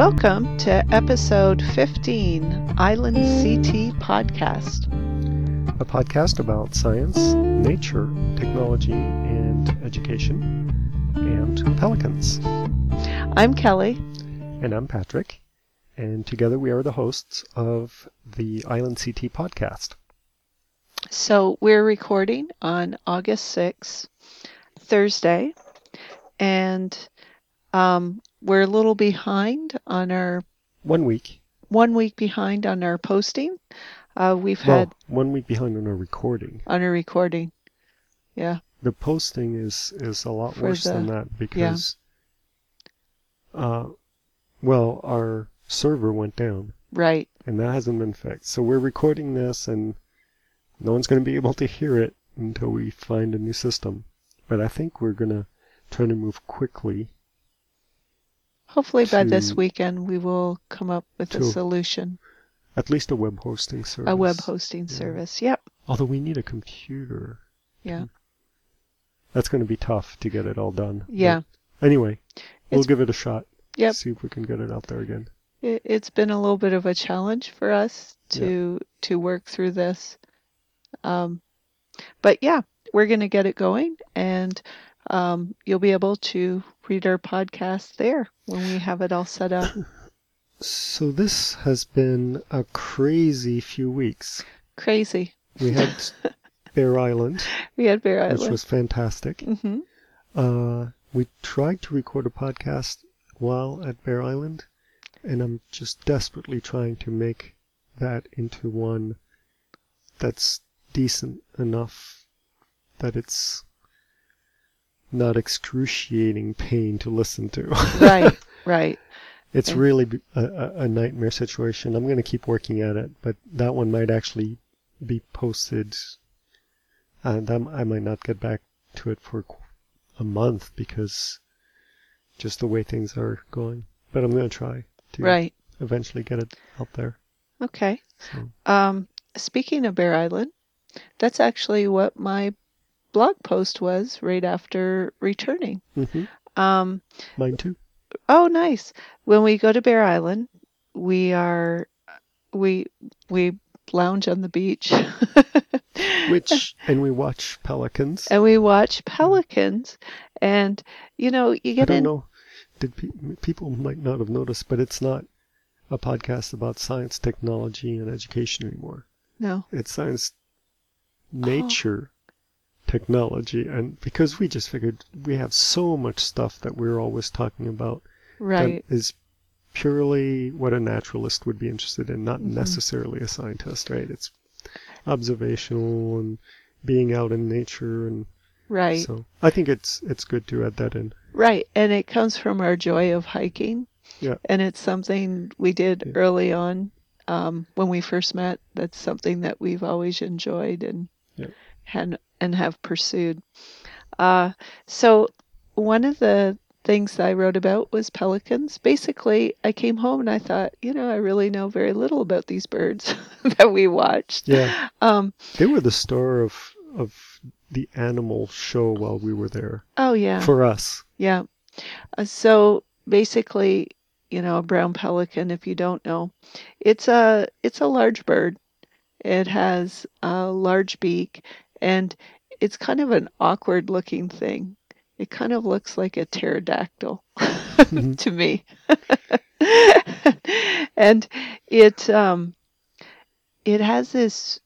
Welcome to episode 15, Island CT Podcast. A podcast about science, nature, technology, and education, and pelicans. I'm Kelly. And I'm Patrick. And together we are the hosts of the Island CT Podcast. So we're recording on August 6th, Thursday, and we're a little behind on our... 1 week. 1 week behind on our posting. We've Well, had... 1 week behind on our recording. On our recording, yeah. The posting is a lot worse than that because, well, our server went down. Right. And that hasn't been fixed. So we're recording this and no one's going to be able to hear it until we find a new system. But I think we're going to try to move quickly. Hopefully by this weekend we will come up with a solution. At least a web hosting service. A web hosting service, yep. Although we need a computer. Yeah. That's going to be tough to get it all done. Yeah. But anyway, we'll give it a shot. Yep. See if we can get it out there again. It's been a little bit of a challenge for us to work through this. But yeah, we're going to get it going, and you'll be able to read our podcast there when we have it all set up. So this has been a crazy few weeks. Crazy. We had Bear Island. We had Bear Island. Which was fantastic. Mm-hmm. We tried to record a podcast while at Bear Island, and I'm just desperately trying to make that into one that's decent enough that it's not excruciating pain to listen to. Right. It's really a nightmare situation. I'm going to keep working at it, but that one might actually be posted, and I might not get back to it for a month because just the way things are going. But I'm going to try to eventually get it out there. Okay. So. Speaking of Bear Island, that's actually what my blog post was right after returning. Mm-hmm. Mine too. Oh, nice. When we go to Bear Island, we lounge on the beach. And we watch pelicans. And we watch pelicans. And, you get I don't know. People might not have noticed, but it's not a podcast about science, technology, and education anymore. No. It's science, nature, technology. And because we just figured we have so much stuff that we're always talking about. Right. That is purely what a naturalist would be interested in, not necessarily a scientist, right? It's observational and being out in nature, and so I think it's good to add that in. Right, and it comes from our joy of hiking. Yeah. And it's something we did early on when we first met. That's something that we've always enjoyed and have pursued. So one of the things I wrote about was pelicans. Basically, I came home and I thought, I really know very little about these birds that we watched. Yeah. They were the star of the animal show while we were there. Oh, yeah. For us. Yeah. So basically, a brown pelican, if you don't know, it's a large bird. It has a large beak, and it's kind of an awkward looking thing. It kind of looks like a pterodactyl to me. And it has this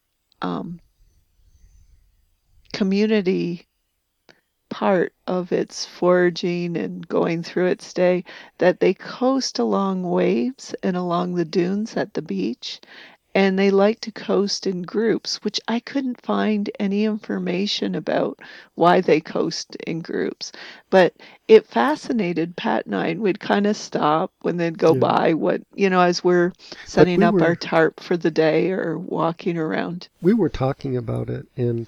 community part of its foraging and going through its day that they coast along waves and along the dunes at the beach. And they like to coast in groups, which I couldn't find any information about why they coast in groups. But it fascinated Pat and I, and we'd kind of stop when they'd go by as we're setting up our tarp for the day or walking around. We were talking about it and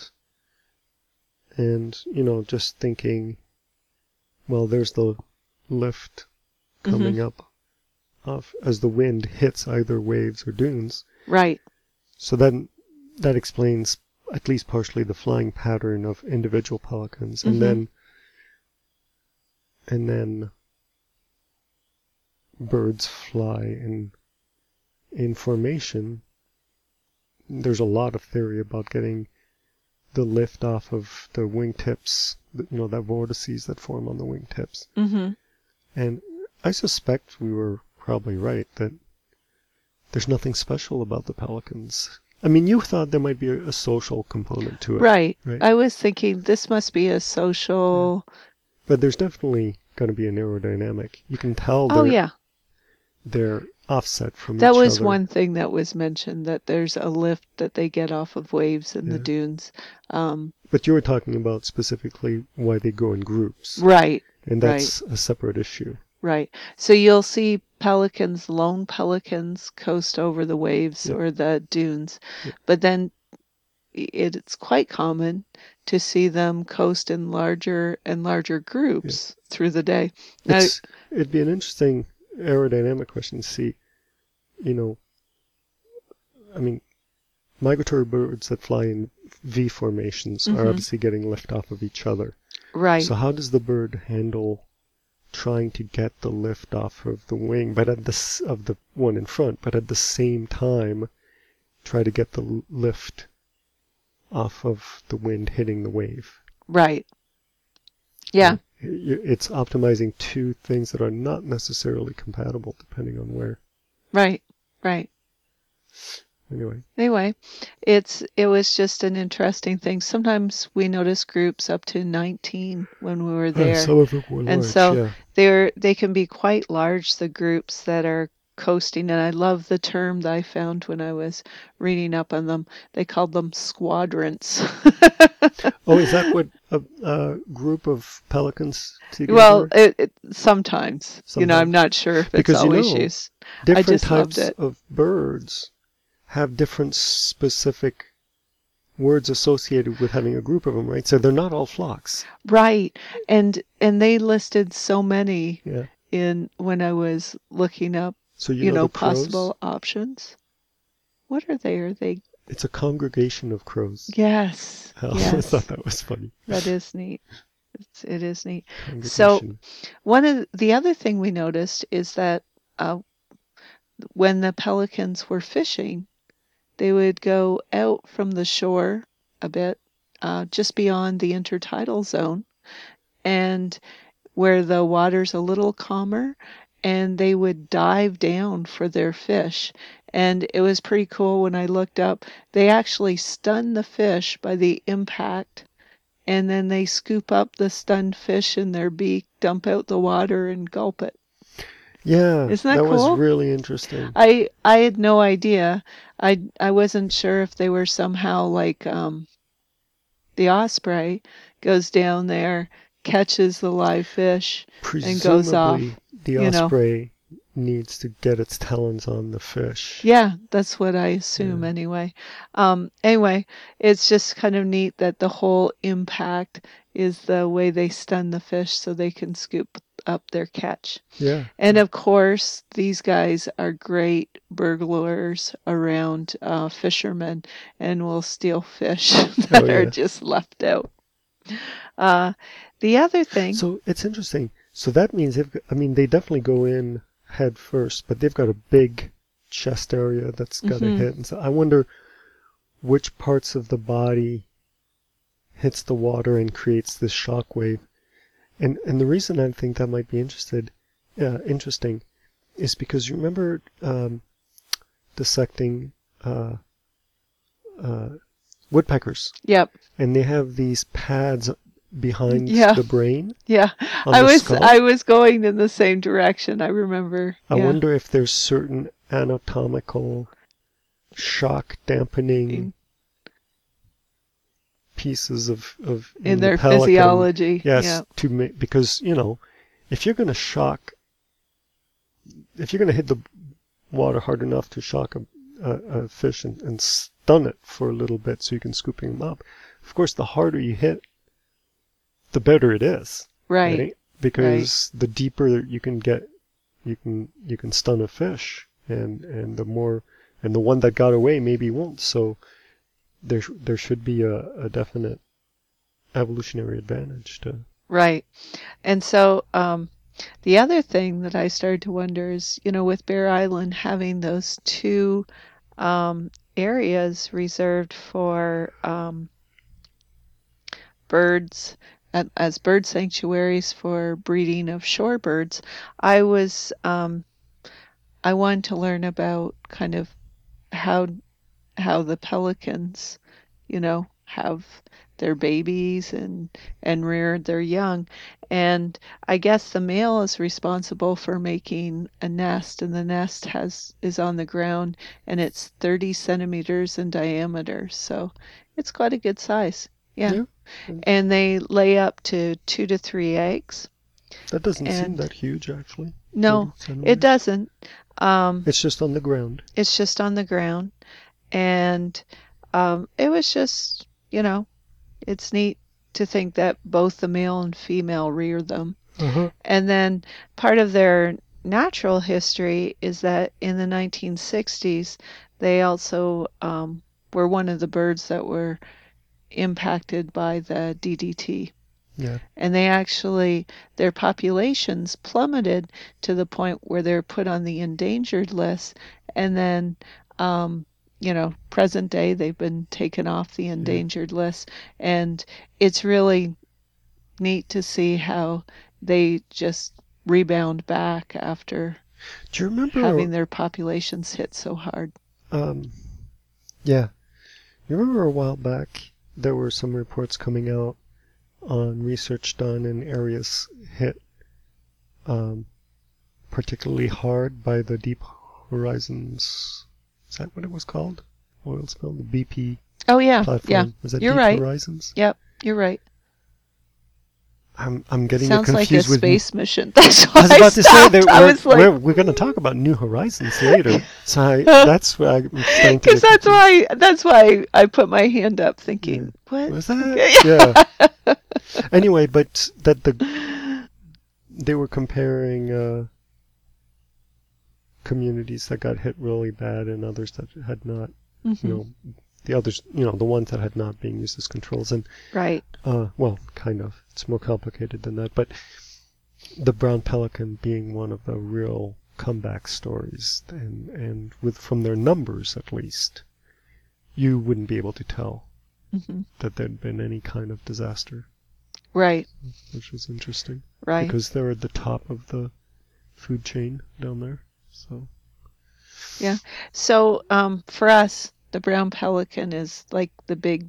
just thinking, well, there's the lift coming up as the wind hits either waves or dunes. Right. So then that explains at least partially the flying pattern of individual pelicans. And then birds fly in formation, there's a lot of theory about getting the lift off of the wingtips, that vortices that form on the wingtips. Mm-hmm. And I suspect we were probably right that there's nothing special about the pelicans. I mean, you thought there might be a social component to it, Right. right? I was thinking this must be a Yeah. social. But there's definitely going to be an aerodynamic. You can tell Oh, yeah. they're offset from That each was other. one thing that was mentioned, that there's a lift that they get off of waves in the Yeah. dunes. But you were talking about specifically why they go in groups, Right. and Right. that's a separate issue. Right. So you'll see pelicans, lone pelicans, coast over the waves Yep. or the dunes. Yep. But then it's quite common to see them coast in larger and larger groups through the day. Now, It'd be an interesting aerodynamic question to see, I mean, migratory birds that fly in V formations are obviously getting lift off of each other. right. So how does the bird handle trying to get the lift off of the wing, but of the one in front, but at the same time try to get the lift off of the wind hitting the wave? Right. Yeah. It's optimizing two things that are not necessarily compatible depending on where. Right. Right. Anyway, it was just an interesting thing. Sometimes we notice groups up to 19 when we were there. some of them were And large, so yeah. they can be quite large, the groups that are coasting. And I love the term that I found when I was reading up on them. They called them squadrons. Oh, is that what a group of pelicans together? Well, sometimes, I'm Sometimes. not sure if it's Because always used. I different just loved types it. of birds have different specific words associated with having a group of them, right? So they're not all flocks. Right. And they listed so many Yeah. in when I was looking up, So you know the crows? possible options. What are they? Are they? It's a congregation of crows. Yes. I always Yes. thought that was funny. That is neat. It is neat. So Congregation. one of the other thing we noticed is that when the pelicans were fishing, they would go out from the shore a bit, just beyond the intertidal zone, and where the water's a little calmer, and they would dive down for their fish. And it was pretty cool when I looked up. They actually stun the fish by the impact, and then they scoop up the stunned fish in their beak, dump out the water, and gulp it. Yeah, Isn't that that was cool? really interesting. I had no idea. I wasn't sure if they were somehow like the osprey goes down there, catches the live fish, and goes off. Presumably, the osprey needs to get its talons on the fish. Yeah, that's what I assume anyway. Anyway, it's just kind of neat that the whole impact is the way they stun the fish so they can scoop up their catch. Yeah. And of course, these guys are great burglars around fishermen and will steal fish that are just left out. The other thing. So it's interesting. So that means they definitely go in head first, but they've got a big chest area that's got to hit. And so I wonder which parts of the body hits the water and creates this shock wave. And the reason I think that might be interesting is because you remember dissecting woodpeckers. Yep. And they have these pads behind the brain. Yeah. I was going in the same direction, I remember. I wonder if there's certain anatomical shock dampening pieces of in their pelican, physiology. Yes, because if you're going to hit the water hard enough to shock a fish and stun it for a little bit so you can scoop him up, of course the harder you hit, the better it is. Right. Because the deeper you can get, you can stun a fish, and the more, and the one that got away maybe won't. So there should be a definite evolutionary advantage to. Right. And so The other thing that I started to wonder is, with Bear Island having those two areas reserved for birds as bird sanctuaries for breeding of shorebirds, I was I wanted to learn about kind of how the pelicans, have their babies and rear their young. And I guess the male is responsible for making a nest, and the nest is on the ground, and it's 30 centimeters in diameter, so it's quite a good size. Yeah. Yeah. And And they lay up to 2 to 3 eggs. that doesn't seem And that huge, actually. 30 no, it centimeters. doesn't. Um, It's just on the ground. it's just on the ground. And it was just, it's neat to think that both the male and female rear them. Uh-huh. And then part of their natural history is that in the 1960s, they also were one of the birds that were impacted by the DDT. Yeah. And their populations plummeted to the point where they're put on the endangered list. And then, present day, they've been taken off the Yeah. endangered list. And it's really neat to see how they just rebound back after Do you remember, having their populations hit so hard. um, yeah, you remember a while back there were some reports coming out on research done in areas hit um, particularly hard by the Deep Horizons. Is that what it was called? Oil spill, the BP Oh, yeah. Yeah. platform. Was that You're Deep right. Horizons? Yep. You're right. I'm getting it Sounds like a confused with. space mission. That's I why was about to say stopped. that I was like, we're going to talk about New Horizons later. So that's why I'm starting to because get confused. that's why I put my hand up, thinking, what? Was that? Yeah. Anyway, but they were comparing communities that got hit really bad and others that had not. Mhm. You know, the others, the ones that had not being used as controls, and Right. well, kind of. It's more complicated than that, but the brown pelican being one of the real comeback stories, and with from their numbers at least, you wouldn't be able to tell Hmm. that there'd been any kind of disaster, Right. which was interesting Right. because they're at the top of the food chain down there. So Yeah. So, for us, the brown pelican is like the big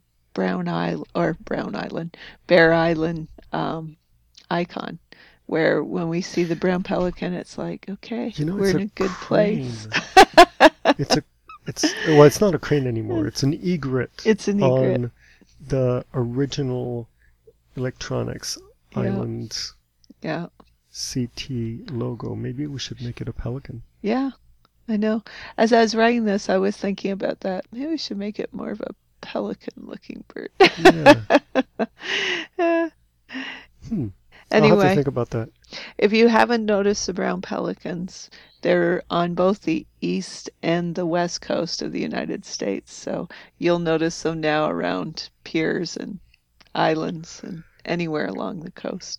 Bear Island icon, where when we see the brown pelican, it's like, okay, we're it's in a a good place. crane. It's a it's not a crane anymore. It's an egret It's an egret. on the original Electronics Yeah. Island Yeah. CT logo. Maybe we should make it a pelican. Yeah. I know. As I was writing this, I was thinking about that. Maybe we should make it more of a pelican-looking bird. Yeah. Yeah. I'll have to Anyway, think about that. if you haven't noticed the brown pelicans, they're on both the east and the west coast of the United States. So you'll notice them now around piers and islands and anywhere along the coast.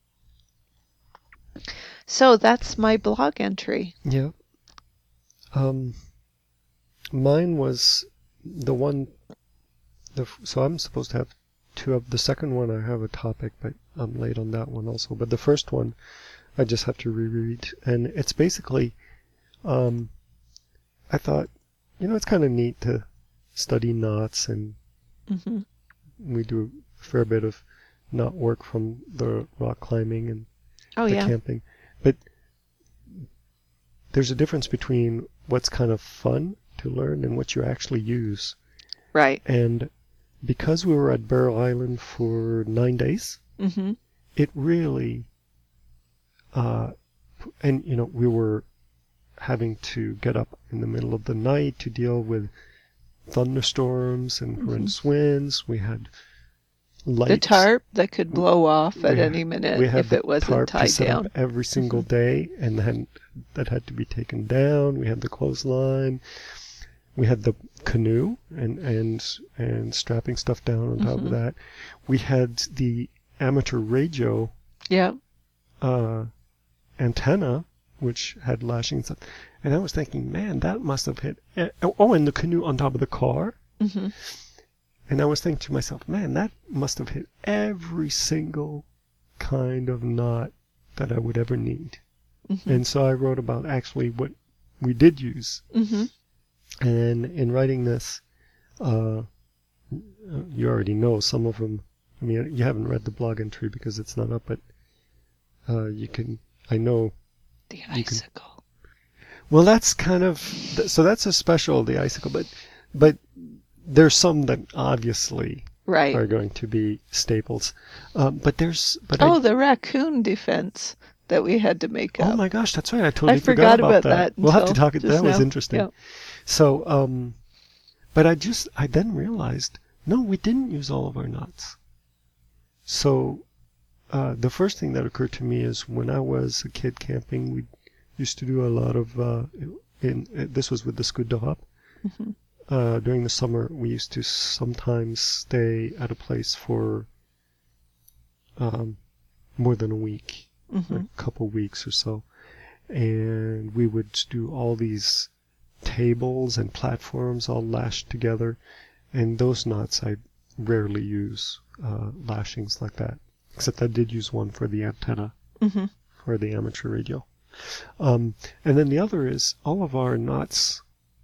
So that's my blog entry. Yeah. Mine was the one. So I'm supposed to have two of the second one. I have a topic, but I'm late on that one also. But the first one, I just have to reread, and it's basically. I thought, it's kind of neat to study knots, and Hmm. we do a fair bit of knot work from the rock climbing and Oh, the yeah. camping. But there's a difference between what's kind of fun to learn and what you actually use. Right. And because we were at Bear Island for 9 days, Hmm. it really, and we were having to get up in the middle of the night to deal with thunderstorms and horrendous winds. We had lights. The tarp that could blow off at We- any minute we had if the it wasn't tarp to tied set down. up every single day, and then that had to be taken down. We had the clothesline. We had the canoe and strapping stuff down on top of that. We had the amateur radio Yeah. antenna, which had lashings. And I was thinking, man, that must have hit. Oh, and the canoe on top of the car. Mm-hmm. And I was thinking to myself, man, that must have hit every single kind of knot that I would ever need. Mm-hmm. And so I wrote about actually what we did use. Mm-hmm. And in writing this, you already know some of them. I mean, you haven't read the blog entry because it's not up, but you can. I know. The icicle. Well, that's kind of so. That's a special, the icicle, but there's some that obviously Right. are going to be staples. But the raccoon defense that we had to make up. Oh my gosh, that's right. I totally forgot about that. We'll have to talk. That was now. interesting. Yeah. So, but I then realized, no, we didn't use all of our knots. So, the first thing that occurred to me is when I was a kid camping, we used to do a lot of, this was with the Scoot de Hop. Mm-hmm. During the summer, we used to sometimes stay at a place for more than a week, Mm-hmm. a couple weeks or so. And we would do all these tables and platforms all lashed together. And those knots I rarely use lashings like that. Except I did use one for the antenna, Mm-hmm. for the amateur radio. And then the other is all of our knots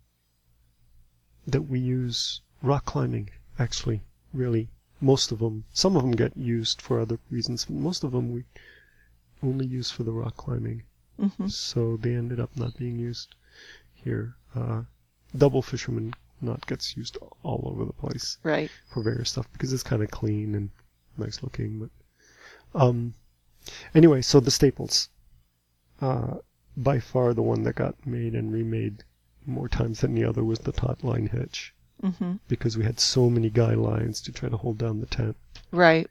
that we use rock climbing, actually, really. Most of them. Some of them get used for other reasons. But most of them we only use for the rock climbing. Mm-hmm. So they ended up not being used here. Double fisherman knot gets used all over the place. Right. For various stuff because it's kind of clean and nice looking. But anyway, so the staples. By far the one that got made and remade more times than the other was the taut line hitch. Mm-hmm. Because we had so many guy lines to try to hold down the tent. Right.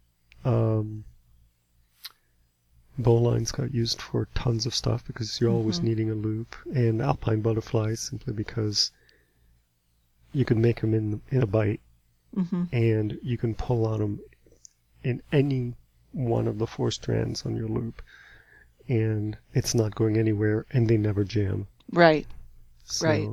Bow lines got used for tons of stuff because you're always needing a loop. And alpine butterflies simply because you can make them in a bite. Mm-hmm. And you can pull on them in any one of the 4 strands on your loop. And it's not going anywhere and they never jam. Right. So, right.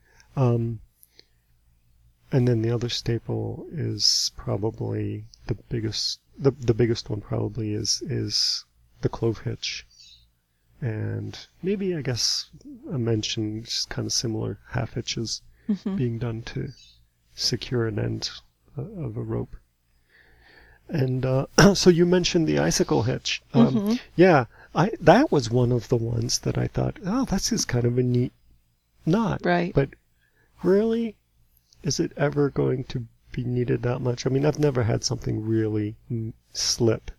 And then the other staple is probably the biggest. The biggest one probably is the clove hitch, and maybe I guess I mentioned just kind of similar half hitches being done to secure an end of a rope. And so you mentioned the icicle hitch. Yeah, that was one of the ones that I thought, oh, that's just kind of a neat knot. Right. But really, is it ever going to be needed that much? I mean, I've never had something really slip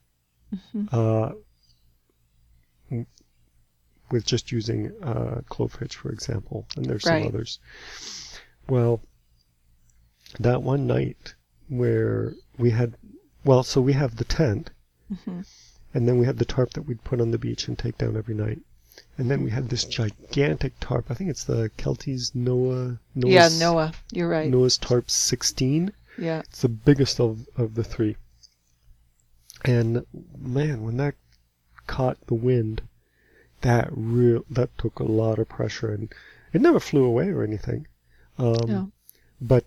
with just using clove hitch, for example, and there's some others. Well, that one night where we had, so we have the tent, and then we had the tarp that we'd put on the beach and take down every night. And then we had this gigantic tarp. I think it's the Kelties Noah. Noah. You're right. Noah's Tarp 16. Yeah. It's the biggest of the 3. And man, when that caught the wind, that took a lot of pressure, and it never flew away or anything. No. But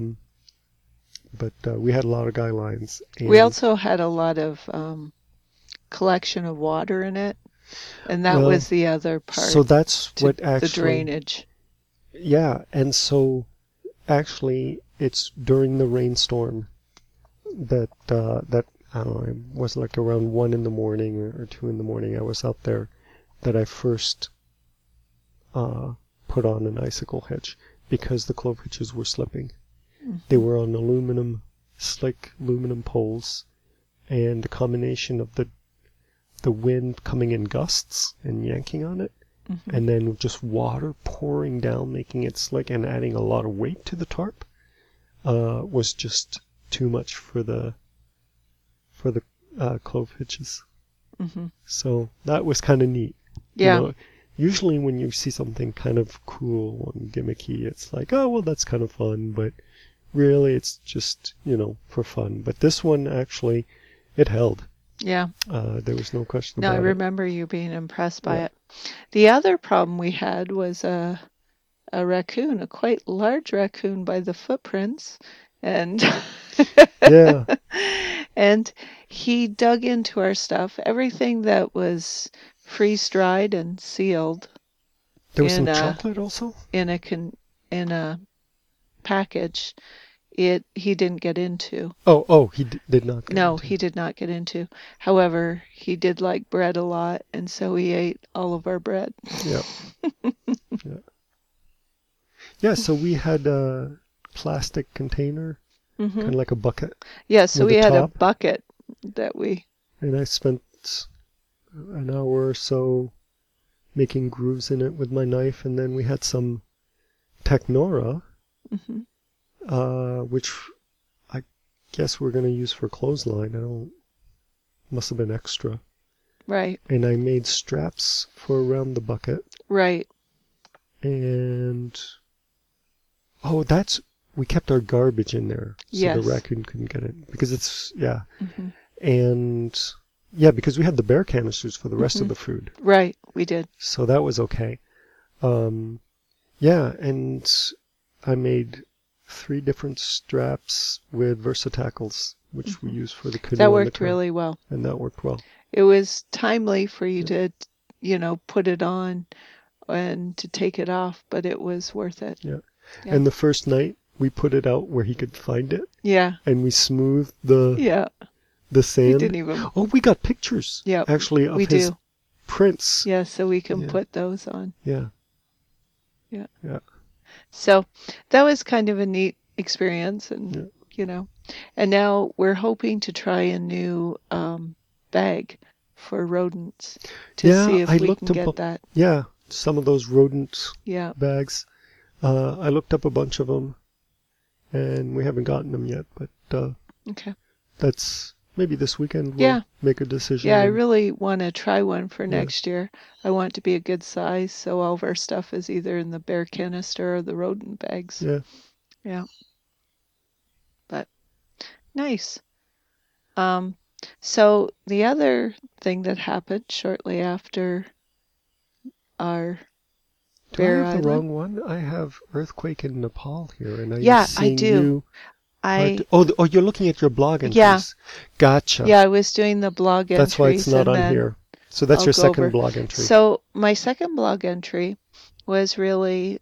we had a lot of guy lines. And we also had a lot of collection of water in it. And that was the other part. So that's what actually... The drainage. Yeah, and so actually it's during the rainstorm that, I don't know, it was like around 1 in the morning or 2 in the morning I was out there that I first put on an icicle hitch because the clove hitches were slipping. They were on slick aluminum poles, and the combination of the wind coming in gusts and yanking on it, and then just water pouring down, making it slick and adding a lot of weight to the tarp, was just too much for the clove hitches. So that was kind of neat. Yeah. You know, usually when you see something kind of cool and gimmicky, it's like, oh, well, that's kind of fun, but really it's just, for fun. But this one actually, it held. Yeah. There was no question No, I about it. remember you being impressed by Yeah. it. The other problem we had was a raccoon, a quite large raccoon by the footprints, and Yeah. and he dug into our stuff, everything that was freeze-dried and sealed There was in some a chocolate also. in a con in a package. It he didn't get into. Oh, he did not get No, into. he did not get into. However, he did like bread a lot, and so he ate all of our bread. Yeah. Yeah. Yeah. So we had a plastic container, Hmm. kind of like a bucket Yeah, so with we a had a top, bucket that we. and I spent an hour or so making grooves in it with my knife, and then we had some Technora, Hmm. which I guess we're going to use for clothesline. I don't, must have been extra. Right, And I made straps for around the bucket. right. And oh, we kept our garbage in there so the Yes. raccoon couldn't get it because it's yeah. Hmm. And yeah, because we had the bear canisters for the rest Hmm. of the food. Right, we did. So that was okay. Um, yeah, and I made 3 different straps with Versatacles, which we Hmm. use for the That canoe and the worked kayak, really well. and that worked well. It was timely for you Yeah. to, put it on and to take it off, but it was worth it. Yeah. Yeah. And the first night we put it out where he could find it, Yeah. and we smoothed the Yeah. We sand. didn't even. Oh, we got pictures Yeah, actually we of his do. prints. Yeah, so we can Yeah. put those on. Yeah. Yeah. Yeah. So that was kind of a neat experience, and Yeah. you know, and now we're hoping to try a new bag for rodents to Yeah, see I if we can looked get up. that. Yeah, some of those rodent Yeah. bags. I looked up a bunch of them, and we haven't gotten them yet. But Okay. that's maybe this weekend we'll Yeah. make a decision. Yeah, I And really want to try one for yeah, next year. I want it to be a good size, so all of our stuff is either in the bear canister or the rodent bags. yeah, Yeah, but nice. Um, so the other thing that happened shortly after our do I Bear have the Island. wrong one? I have earthquake in Nepal here, and I'm Yeah, I seeing do. you. I Oh, you're looking at your blog Yeah, entries. Gotcha. yeah, I was doing the blog That's why it's entries not and on then here. So that's I'll your go second over. blog entry. So my second blog entry was really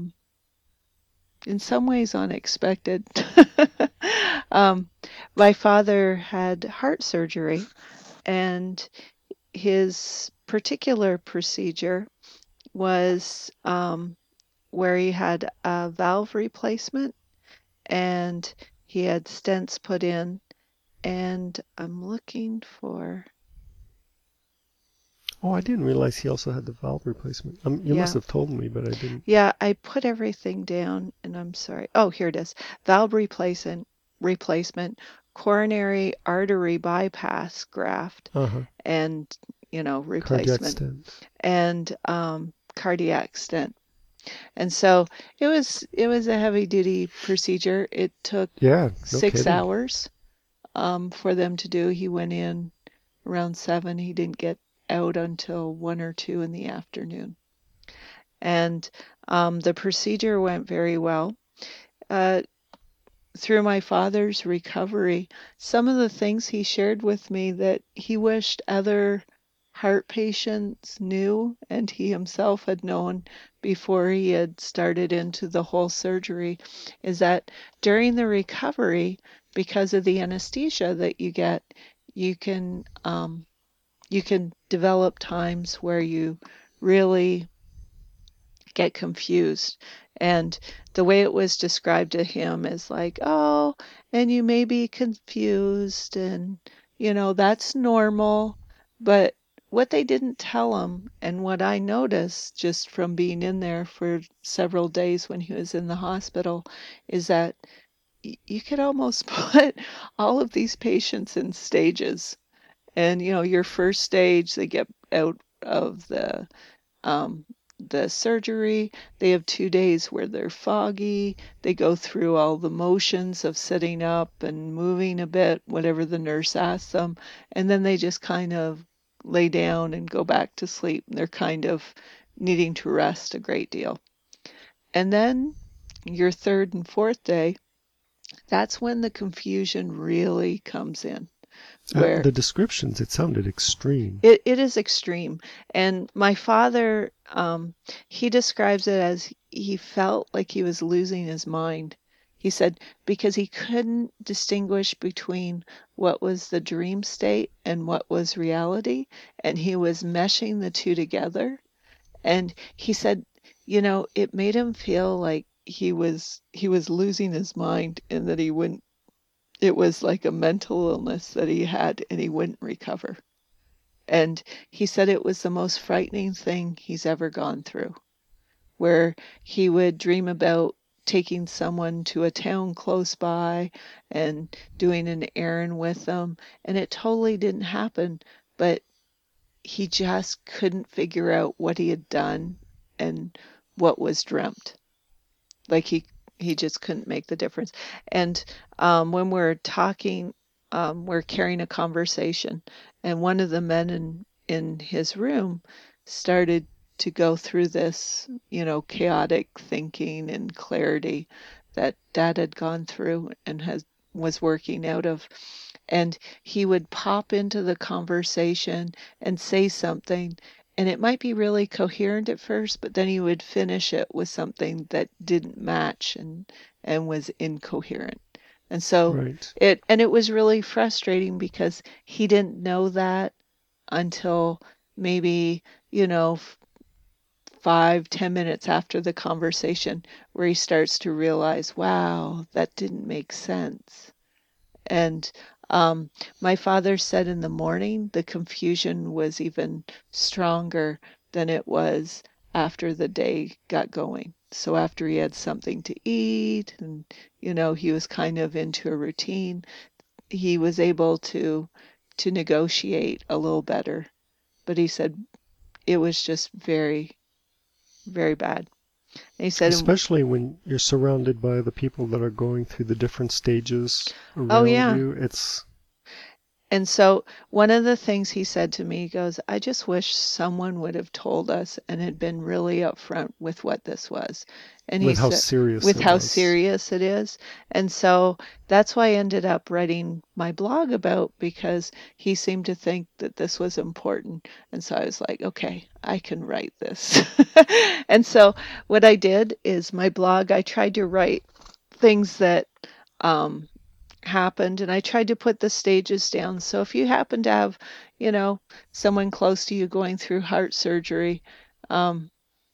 in some ways unexpected. um, my father had heart surgery, and his particular procedure was where he had a valve replacement and he had stents put in. And I'm looking for, Oh, I didn't realize he also had the valve replacement. You must yeah, have told me, but I didn't. yeah, I put everything down and I'm sorry. Oh, here it is. Valve replacement, coronary artery bypass graft, Uh-huh. and, Cardiac replacement, stent. and cardiac stent. And so it was a heavy duty procedure. It took Yeah, no 6 kidding. hours for them to do. He went in around 7. He didn't get out until 1 or 2 in the afternoon. And the procedure went very well. Uh, through my father's recovery, some of the things he shared with me that he wished other heart patients knew and he himself had known before he had started into the whole surgery is that during the recovery, because of the anesthesia that you get, you can develop times where you really get confused. And the way it was described to him is like, oh, and you may be confused, and that's normal. But what they didn't tell him, and what I noticed just from being in there for several days when he was in the hospital, is that you could almost put all of these patients in stages. And your first stage, they get out of the um, the surgery. They have 2 days where they're foggy. They go through all the motions of sitting up and moving a bit, whatever the nurse asks them, and then they just kind of lay down and go back to sleep. They're kind of needing to rest a great deal. And then your third and fourth day, that's when the confusion really comes in, where The descriptions, it sounded extreme. it is extreme. And my father, he describes it as he felt like he was losing his mind. He said because he couldn't distinguish between what was the dream state and what was reality, and he was meshing the two together. And he said, it made him feel like he was losing his mind and that he wouldn't, it was like a mental illness that he had and he wouldn't recover. And he said it was the most frightening thing he's ever gone through, where he would dream about taking someone to a town close by and doing an errand with them, and it totally didn't happen, but he just couldn't figure out what he had done and what was dreamt. Like he just couldn't make the difference. And when we're talking, we're carrying a conversation, and one of the men in his room started to go through this, chaotic thinking and clarity that Dad had gone through and has was working out of. And he would pop into the conversation and say something, and it might be really coherent at first, but then he would finish it with something that didn't match and was incoherent. And so Right. it was really frustrating because he didn't know that until maybe, 5, 10 minutes after the conversation, where he starts to realize, wow, that didn't make sense. And um, my father said in the morning the confusion was even stronger than it was after the day got going. So after he had something to eat and, he was kind of into a routine, he was able to negotiate a little better. But he said it was just very, very bad. And he said, Especially when you're surrounded by the people that are going through the different stages oh, around yeah. you. It's And so one of the things he said to me, he goes, I just wish someone would have told us and had been really upfront with what this was. And he with how said, serious with it how was. serious it is. And so that's why I ended up writing my blog about, because he seemed to think that this was important. And so I was like, okay, I can write this. And so what I did is my blog, I tried to write things that um, happened, and I tried to put the stages down. So if you happen to have, you know, someone close to you going through heart surgery, um,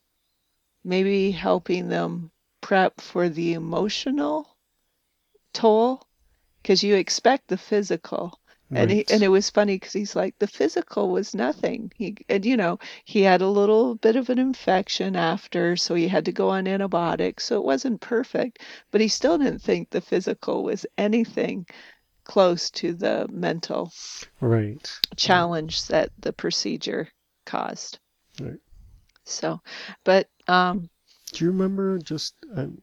maybe helping them prep for the emotional toll, because you expect the physical. And Right. it was funny because he's like, the physical was nothing. He had a little bit of an infection after, so he had to go on antibiotics. So it wasn't perfect, but he still didn't think the physical was anything close to the mental Right. Right. challenge that the procedure caused. Right. So, but Do you remember just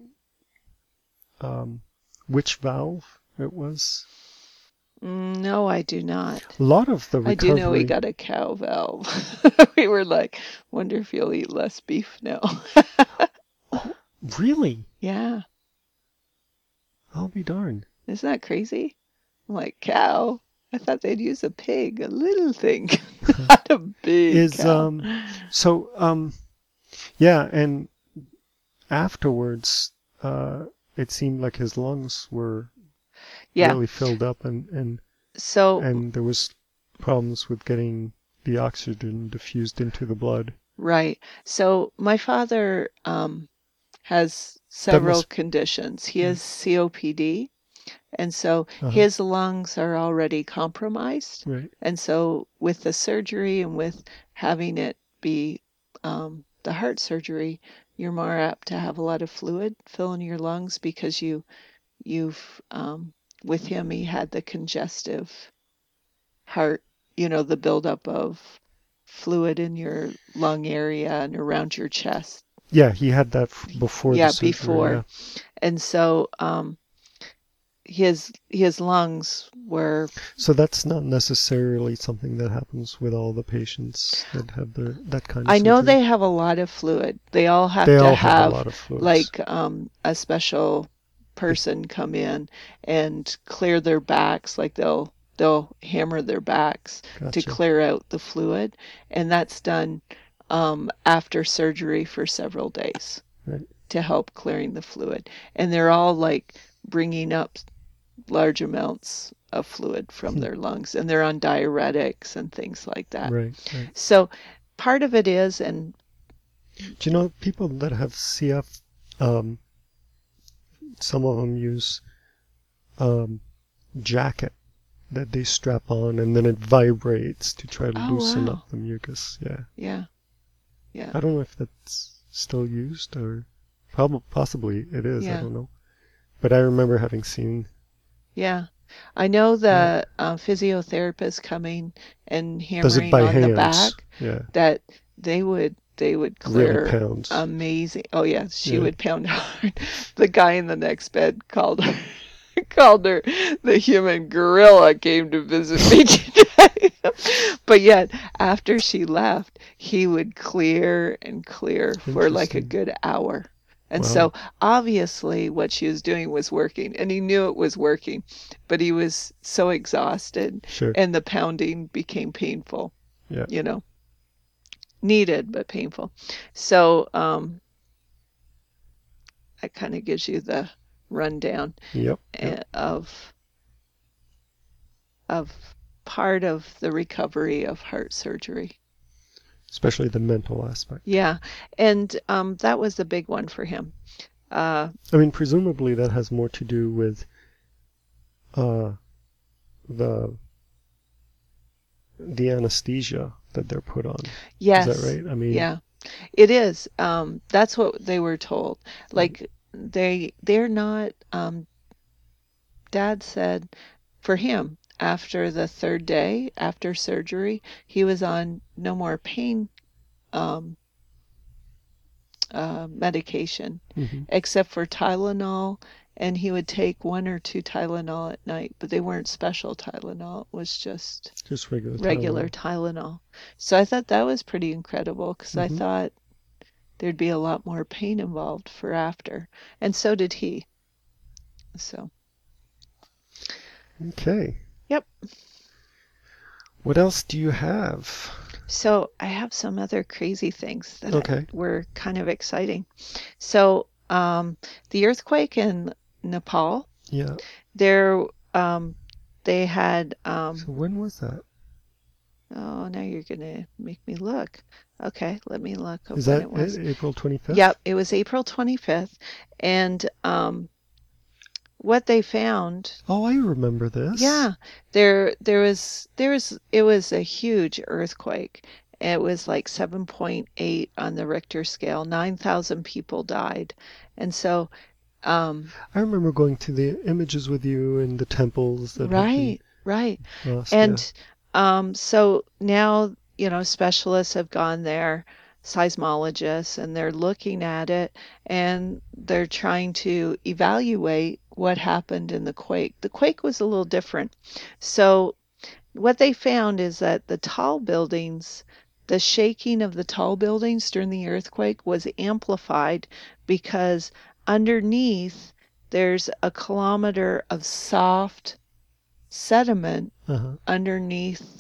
um, which valve it was? no, I do not. A lot of the I do know he recovery. got a cow valve. We were like, wonder if he'll eat less beef now. Oh, really? Yeah, I'll be darned. isn't that crazy? I'm like, cow? I thought they'd use a pig, a little thing, not a big Is cow. so yeah, and afterwards, it seemed like his lungs were Yeah. really filled up, and So, and there was problems with getting the oxygen diffused into the blood. right. So my father has That several must. conditions. He Yeah. has COPD, and so Uh-huh. his lungs are already compromised. Right. And so with the surgery and with having it be the heart surgery, you're more apt to have a lot of fluid fill in your lungs because you've with him he had the congestive heart, the buildup of fluid in your lung area and around your chest. Yeah, he had that before the Yeah, surgery. before. Yeah. And so his lungs were. So that's not necessarily something that happens with all the patients that have that kind of I know surgery. they have a lot of fluid. They all have They to all have a have lot of fluids. like a special person come in and clear their backs, like they'll hammer their backs to Gotcha. clear out the fluid, and that's done after surgery for several days Right. to help clearing the fluid. And they're all like bringing up large amounts of fluid from Hmm. their lungs, and they're on diuretics and things like that. Right. Right. So part of it is, and Do you know people that have CF? Um, some of them use um, jacket that they strap on, and then it vibrates to try to oh loosen up wow, the mucus. Yeah. yeah, yeah, I don't know if that's still used or probably possibly it is. I yeah, don't know. But I remember having seen yeah. I know that. the physiotherapist coming and Does it hammering by on the hand? back Yeah. that they would Really clear pounds. amazing. Oh yeah, she Yeah. would pound hard. The guy in the next bed called her called her the human gorilla came to visit me today. But yet after she left, he would clear and clear for like a Interesting. good hour. And so Wow. obviously what she was doing was working, and he knew it was working, but he was so exhausted Sure. and the pounding became painful, Yeah. you know, needed but painful. So that kind of gives you the rundown Yep. Yep. of part of the recovery of heart surgery. Especially the mental aspect. Yeah, and that was the big one for him. I mean, presumably that has more to do with uh, the the anesthesia that they're put on. Is that Yes, right? I mean, yeah, it is. That's what they were told. right. Like they're not. Dad said for him after the third day after surgery, he was on no more pain um, medication Hmm. except for Tylenol, and he would take one or two Tylenol at night, but they weren't special Tylenol. It was just Just regular regular Tylenol. Tylenol. So I thought that was pretty incredible because I Hmm. thought there'd be a lot more pain involved for after, and so did he. So, Okay. yep. What else do you have? So I have some other crazy things that Okay. were kind of exciting. So, the earthquake in Nepal, Yeah. there, they had, So when was that? oh, now you're gonna make me look. Okay, let me look Is of when that it was. April 25th? Yep, it was April 25th, and what they found, Oh, I remember this. yeah, there was it was a huge earthquake. It was like 7.8 on the Richter scale. 9,000 people died. And so, um, I remember going to the images with you and the temples that had been right, right. lost. Yeah. And so now, specialists have gone there, seismologists, and they're looking at it and they're trying to evaluate what happened in the quake. The quake was a little different. So, what they found is that the shaking of the tall buildings during the earthquake was amplified because underneath there's a kilometer of soft sediment Uh-huh. underneath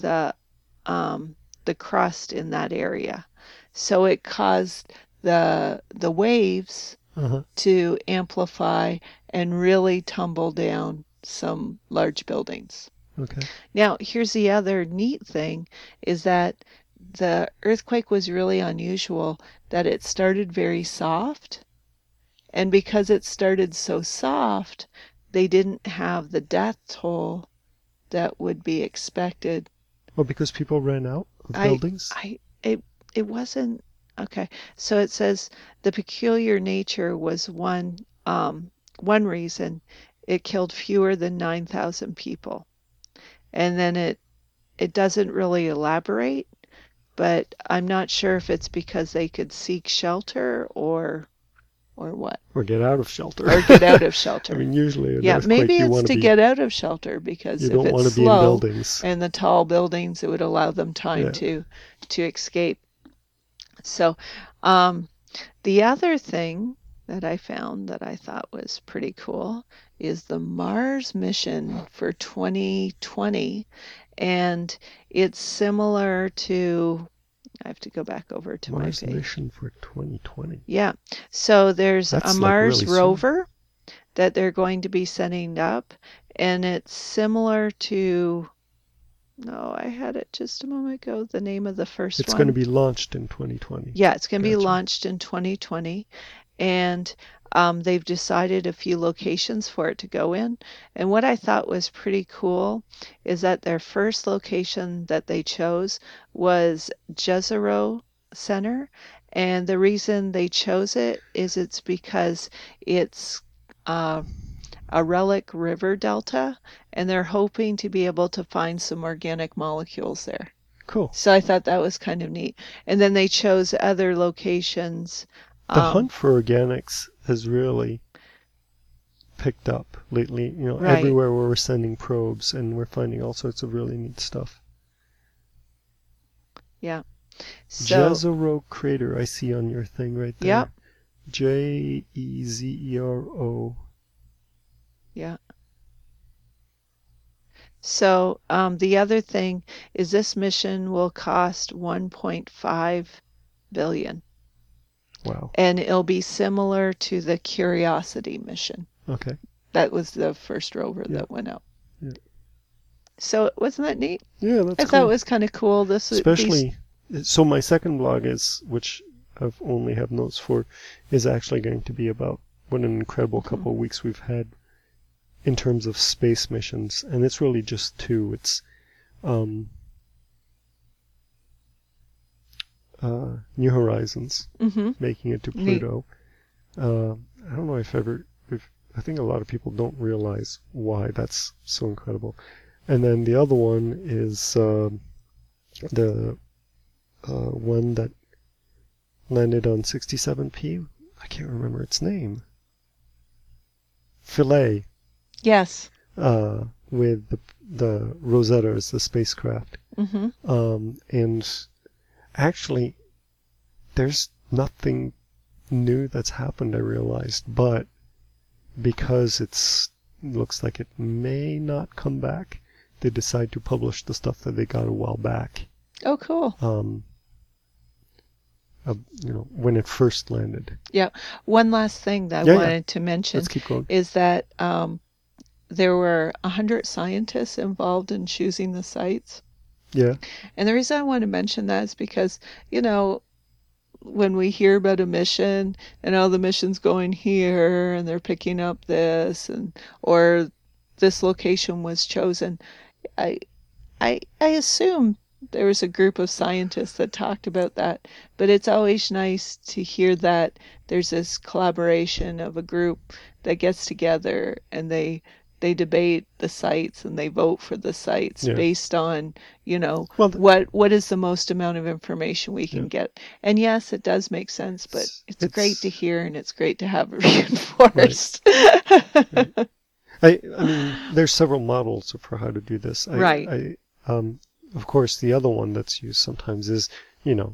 the crust in that area. So it caused the waves Uh-huh. to amplify and really tumble down some large buildings. Okay. Now, here's the other neat thing is that the earthquake was really unusual that it started very soft, and because it started so soft, they didn't have the death toll that would be expected. Well, because people ran out of I, buildings? I, it wasn't okay. So it says the peculiar nature was one reason it killed fewer than 9,000 people. And then it doesn't really elaborate but I'm not sure if it's because they could seek shelter or what, Or get out of shelter. or get out of I shelter. mean, usually an Yeah, earthquake, maybe it's to get out of shelter because you if don't it's want to be in slow buildings. and the tall buildings, it would allow them time Yeah. to escape. So, um, the other thing that I found that I thought was pretty cool is the Mars mission for 2020. And it's similar to, I have to go back over to my Mars page. mission for 2020. Yeah. So there's a That's like Mars really soon. rover that they're going to be setting up, and it's similar to, no, I had it just a moment ago, the name of the first It's going to one. be launched in 2020. Yeah, it's going to be Gotcha. launched in 2020, and they've decided a few locations for it to go in. And what I thought was pretty cool is that their first location that they chose was Jezero Center. And the reason they chose it is it's because it's uh, a relic river delta, and they're hoping to be able to find some organic molecules there. Cool. So I thought that was kind of neat. And then they chose other locations. The hunt for organics has really picked up lately. Right. Everywhere where we're sending probes and we're finding all sorts of really neat stuff. Yeah. So, Jezero Crater, I see on your thing right there. yep. Jezero. Yeah. So the other thing is this mission will cost 1.5 billion, Wow. and it'll be similar to the Curiosity mission. Okay. That was the first rover Yeah. that went out. Yeah. So wasn't that neat? Yeah, that's I cool. thought it was kind of cool. Especially, so my second blog is, which I've only have notes for, is actually going to be about what an incredible couple of weeks we've had in terms of space missions, and it's really just two. It's New Horizons, making it to Pluto. I don't know if I think a lot of people don't realize why that's so incredible. And then the other one is the one that landed on 67P. I can't remember its name. Philae. Yes. With the Rosetta as the spacecraft. And actually, there's nothing new that's happened, I realized, but because it looks like it may not come back, they decide to publish the stuff that they got a while back. Oh, cool. When it first landed. Yeah. One last thing that I wanted to mention Let's keep going. is that there were 100 scientists involved in choosing the sites. Yeah. And the reason I want to mention that is because, when we hear about a mission and the mission's going here and they're picking up this or this location was chosen, I assume there was a group of scientists that talked about that, but it's always nice to hear that there's this collaboration of a group that gets together and they debate the sites and they vote for the sites based on, what is the most amount of information we can get. And yes, it does make sense, but it's great to hear and it's great to have it reinforced. Right. I mean, there's several models for how to do this. Right. Of course, the other one that's used sometimes is, you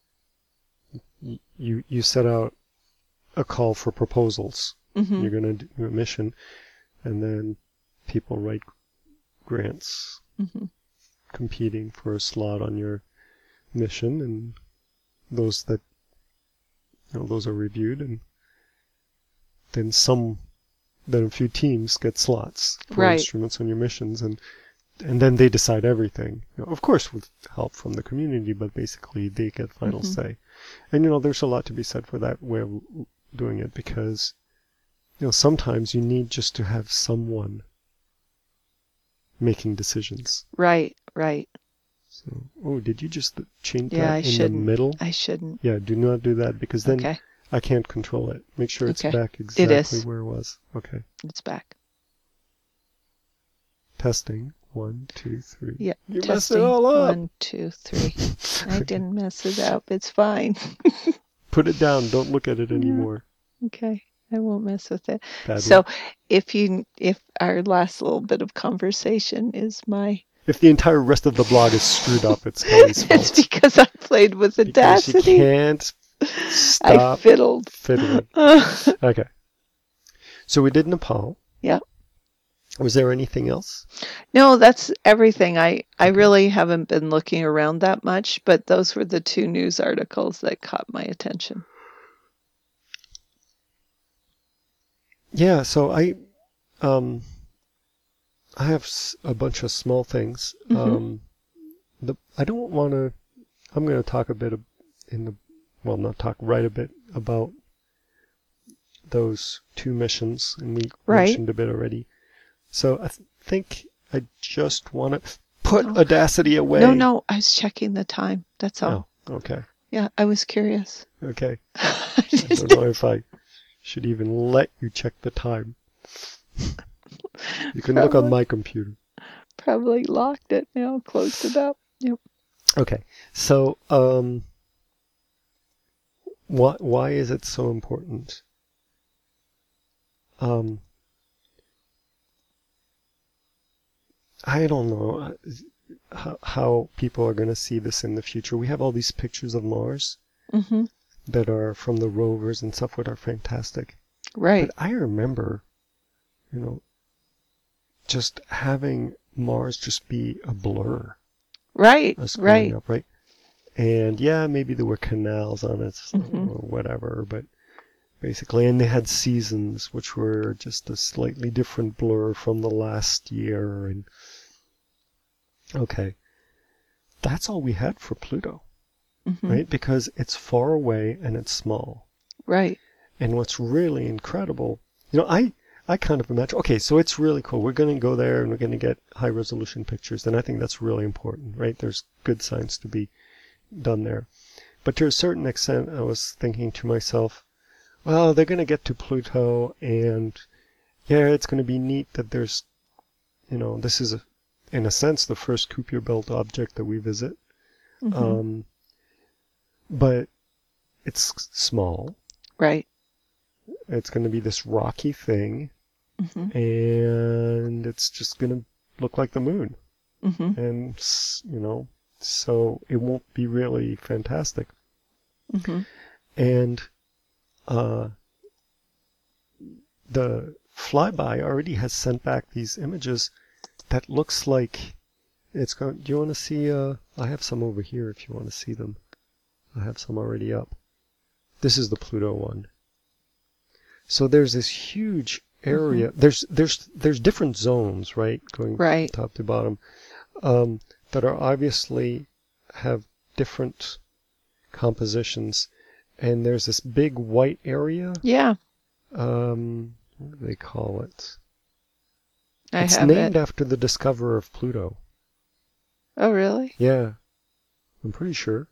set out a call for proposals. You're going to do a mission, and then people write grants competing for a slot on your mission, and those are reviewed, and then a few teams get slots for instruments on your missions, and then they decide everything. Of course, with help from the community, but basically they get final say. And there's a lot to be said for that way of doing it, because sometimes you need just to have someone making decisions. Right. So, did you just change that the middle? I shouldn't. Yeah, do not do that, because then I can't control it. Make sure it's back exactly where it was. Okay. It's back. Testing. 1, 2, 3. Yeah, You messed it testing. all up. 1, 2, 3. I didn't mess it up. It's fine. Put it down. Don't look at it Yeah. anymore. Okay. I won't mess with it. Bad So luck. if our last little bit of conversation is If the entire rest of the blog is screwed up, it's Kelly's it's fault. because I played with Because she Audacity. can't I stop fiddled. fiddling. Okay. So we did Nepal. Yeah. Was there anything else? No, that's everything. I Okay. really haven't been looking around that much, but those were the 2 news articles that caught my attention. Yeah, so I have a bunch of small things. Mhm. I don't want to. I'm going to talk a bit write a bit about those 2 missions, and we Right. mentioned a bit already. So I think I just want to put Oh. Audacity away. No, I was checking the time. That's all. Oh, okay. Yeah, I was curious. Okay. I don't know if I should even let you check the time. You can look on my computer. Probably locked it now, closed it up. Yep. Okay. So, why is it so important? I don't know how people are going to see this in the future. We have all these pictures of Mars Mhm. that are from the rovers and stuff that are fantastic. Right. But I remember, just having Mars just be a blur. Right. Us growing Right. up, right? And yeah, maybe there were canals on it Mhm. or whatever, but basically, and they had seasons which were just a slightly different blur from the last year. And okay, that's all we had for Pluto, Mhm. right? Because it's far away and it's small. Right. And what's really incredible, I kind of imagine, okay, so it's really cool. We're going to go there and we're going to get high resolution pictures. And I think that's really important, right? There's good science to be done there. But to a certain extent, I was thinking to myself, well, they're going to get to Pluto, and yeah, it's going to be neat that there's, this is, in a sense, the first Kuiper Belt object that we visit. Mhm. But it's small. Right. It's going to be this rocky thing, Mhm. and it's just going to look like the moon. Mhm. And, so it won't be really fantastic. Mhm. And the flyby already has sent back these images that looks like it's going. Do you want to see? I have some over here if you want to see them. I have some already up. This is the Pluto one. So there's this huge area. There's different zones, right, going Right. top to bottom, that are obviously have different compositions. And there's this big white area. Yeah. What do they call it? I It's have named it. after the discoverer of Pluto. Oh, really? Yeah, I'm pretty sure.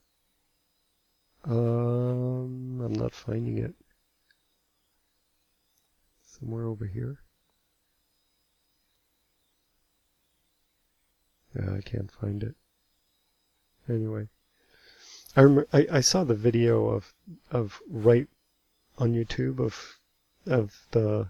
I'm not finding it. Somewhere over here. Yeah, I can't find it. Anyway, I saw the video of right on YouTube of the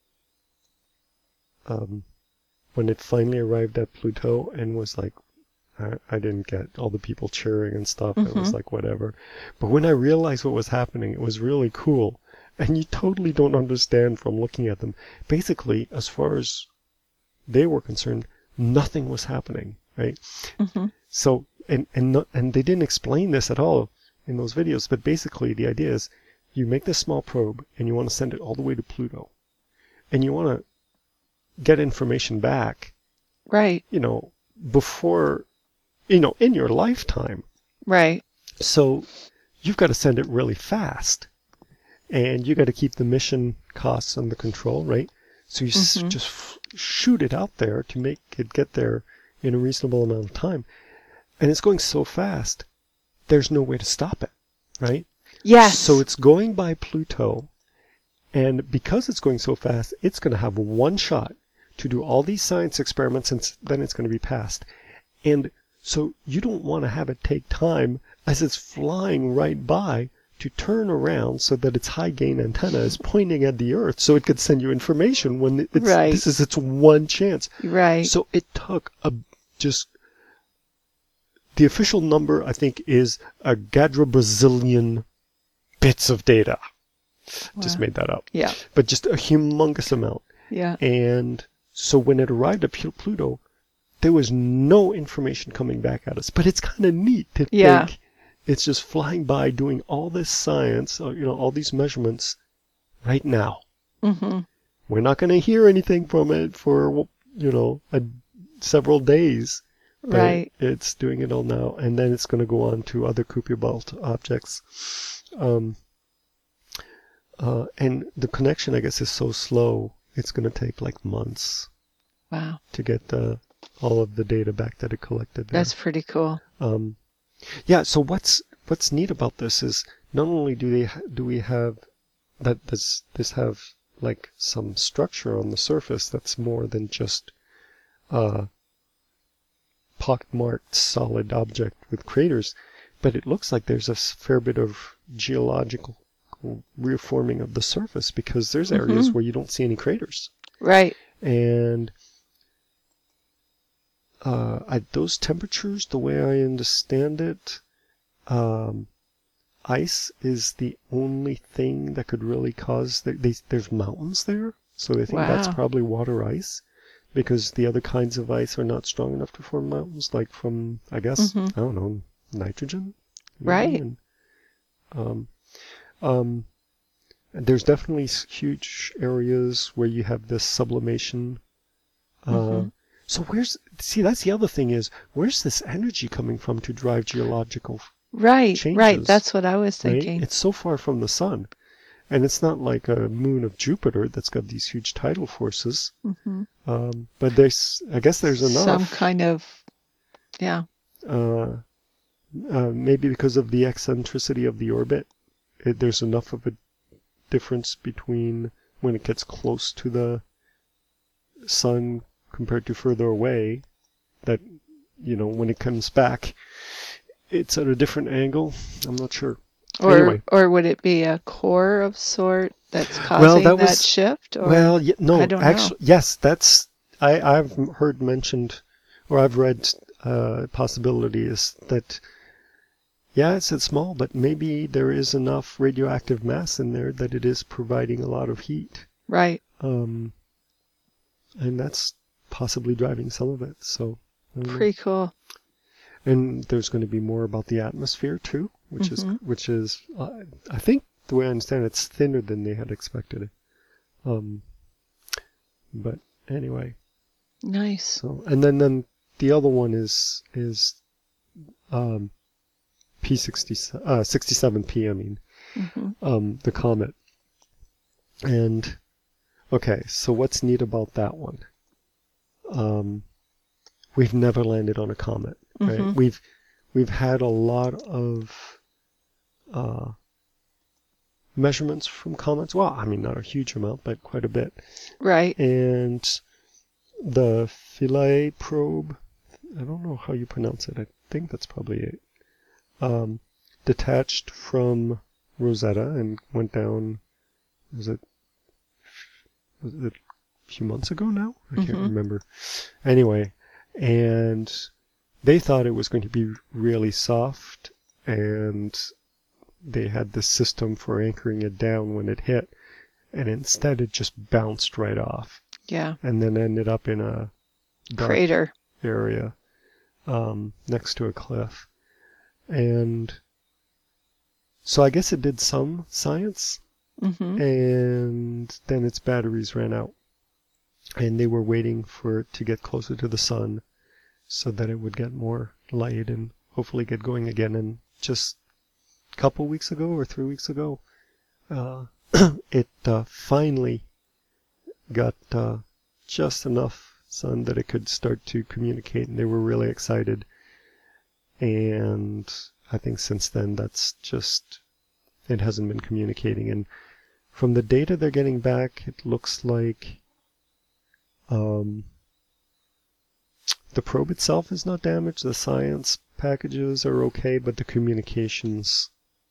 when it finally arrived at Pluto and was like, I didn't get all the people cheering and stuff. It was Mhm. like whatever. But when I realized what was happening, it was really cool. And you totally don't understand from looking at them. Basically, as far as they were concerned, nothing was happening, right? Mhm. So, and they didn't explain this at all in those videos, but basically the idea is you make this small probe and you want to send it all the way to Pluto. And you want to get information back, Right. before, in your lifetime. Right. So you've got to send it really fast. And you got to keep the mission costs under control, right? So you just shoot it out there to make it get there in a reasonable amount of time. And it's going so fast, there's no way to stop it, right? Yes. So it's going by Pluto, and because it's going so fast, it's going to have one shot to do all these science experiments, and then it's going to be passed. And so you don't want to have it take time as it's flying right by to turn around so that its high gain antenna is pointing at the Earth so it could send you information when Right. this is its one chance. Right. So it took just the official number, I think, is a Gadra Brazilian bits of data. Just Wow. made that up. Yeah. But just a humongous amount. Yeah. And so when it arrived at Pluto, there was no information coming back at us. But it's kind of neat to Yeah. think it's just flying by doing all this science, all these measurements right now. Mm-hmm. We're not going to hear anything from it for, several days. But Right. it's doing it all now. And then it's going to go on to other Kuiper Belt objects. And the connection, I guess, is so slow, it's going to take like months Wow. to get all of the data back that it collected there. That's pretty cool. Yeah. So what's neat about this is not only do we have that this have like some structure on the surface that's more than just pockmarked solid object with craters, but it looks like there's a fair bit of geological reforming of the surface because there's areas where you don't see any craters. Right. And at those temperatures, the way I understand it, ice is the only thing that could really cause... There's mountains there, so they think that's Wow. probably water ice, because the other kinds of ice are not strong enough to form mountains, like from, I guess, I don't know, nitrogen? Right. And, there's definitely huge areas where you have this sublimation. So that's the other thing is, where's this energy coming from to drive geological Right. changes? Right. That's what I was right? thinking. It's so far from the sun. And it's not like a moon of Jupiter that's got these huge tidal forces. But I guess there's enough. Some kind of, yeah. Maybe because of the eccentricity of the orbit, there's enough of a difference between when it gets close to the sun compared to further away that, when it comes back, it's at a different angle. I'm not sure. Anyway. Or would it be a core of sort that's causing that shift? Or, well, no, I don't actually, know. yes, I've heard mentioned, or I've read possibility is that, yeah, it's small, but maybe there is enough radioactive mass in there that it is providing a lot of heat. Right. And that's possibly driving some of it. So Pretty cool. And there's going to be more about the atmosphere too, which is I think the way I understand it, it's thinner than they had expected. But anyway. Nice. So and then the other one is P67P. I mean, the comet. And okay, so what's neat about that one? We've never landed on a comet, right? We've had a lot of measurements from comets. Well, I mean, not a huge amount, but quite a bit. Right. And the Philae probe, I don't know how you pronounce it. I think that's probably it. Detached from Rosetta and went down. Was it a few months ago now? I can't remember. Anyway, and they thought it was going to be really soft, and they had this system for anchoring it down when it hit, and instead it just bounced right off. Yeah. And then ended up in a dark crater area next to a cliff. And so I guess it did some science, and then its batteries ran out. And they were waiting for it to get closer to the sun so that it would get more light and hopefully get going again. And just a couple weeks ago or 3 weeks ago, it finally got just enough sun that it could start to communicate, and they were really excited. And I think since then it hasn't been communicating. And from the data they're getting back, it looks like Um, the probe itself is not damaged. The science packages are okay, but the communications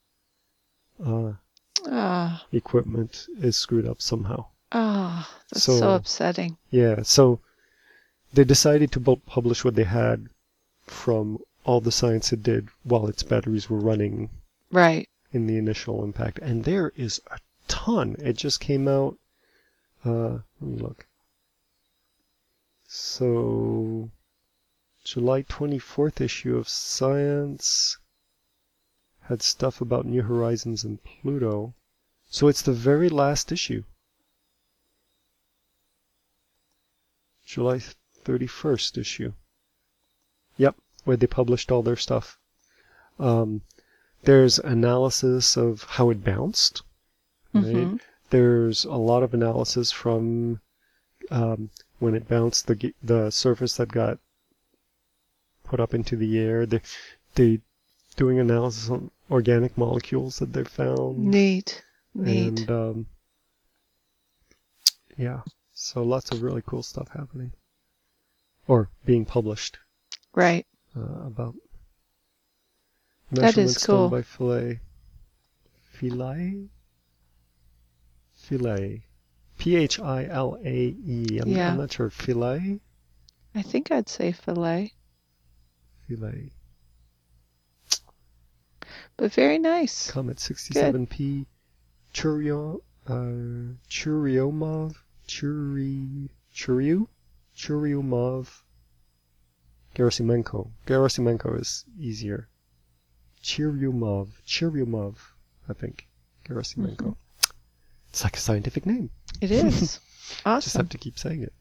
Ah, equipment is screwed up somehow. that's so So, upsetting. yeah, so they decided to publish what they had from all the science it did while its batteries were running Right. in the initial impact. And there is a ton. It just came out. Let me look. So, July 24th issue of Science had stuff about New Horizons and Pluto. So it's the very last issue. July 31st issue. Yep, where they published all their stuff. There's analysis of how it bounced. Right? Mm-hmm. There's a lot of analysis from when it bounced the surface that got put up into the air. They doing analysis on organic molecules that they found. Neat. And yeah, so lots of really cool stuff happening or being published Right. about That is measurements done cool. by Philae. Philae. Yeah. I'm not sure. Philae. I think I'd say fillet, but very nice. Comet 67P. Churyumov. Gerasimenko is easier. Churyumov, I think. Gerasimenko. Mm-hmm. It's like a scientific name. It is. Awesome. Just have to keep saying it.